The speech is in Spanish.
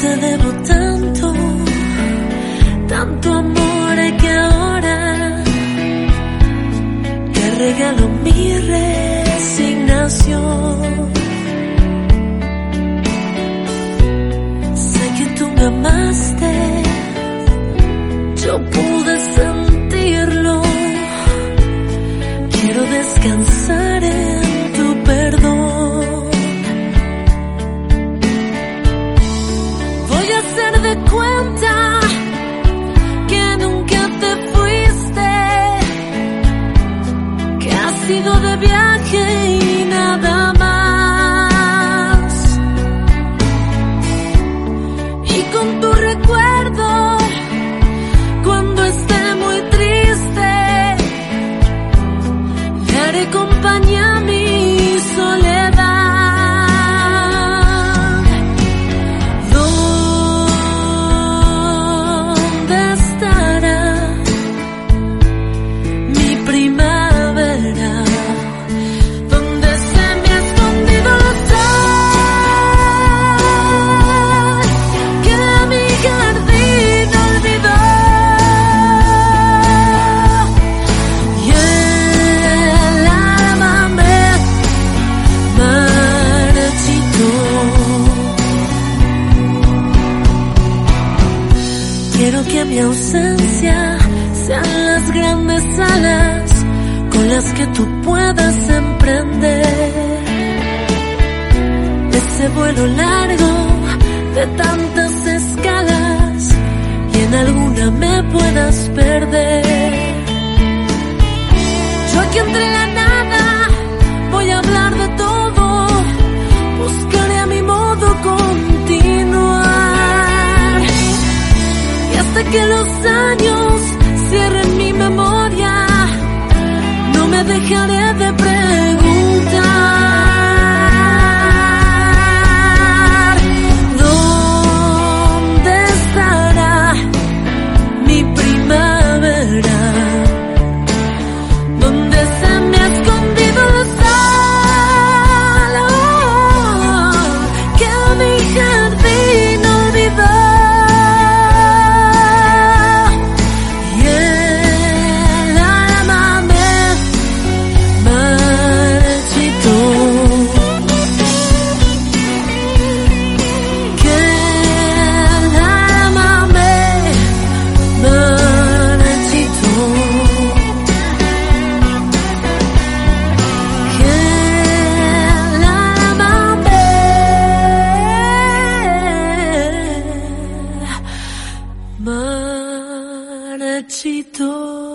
te debo tanto, tanto amor que ahora te regalo mi resignación. Sé que tú me amaste, yo pude sentirlo. Quiero descansar en tu perdón. Voy a hacer de cuenta que nunca te fuiste, que has ido de viaje y nada más. Y con tu recuerdo, cuando esté muy triste, le haré compañía a mi soledad. ¿Dónde estará mi primavera? ¿Dónde se me ha escondido el sol que mi jardín olvidó? Y el alma me marchitó. Quiero que mi ausencia sean las grandes alas con las que tú puedas emprender ese vuelo largo de tantas escalas y en alguna me puedas perder. Yo aquí entre la nada voy a hablar de todo, buscaré a mi modo continuar y hasta que los años cierren mi memoria no me dejaré de preguntar. ¿Dónde estará mi primavera? ¿Dónde se me ha escondido el sol que mi jardín olvidó? Y el alma me marchitó. Que el alma me marchitó. Que el alma me marchitó.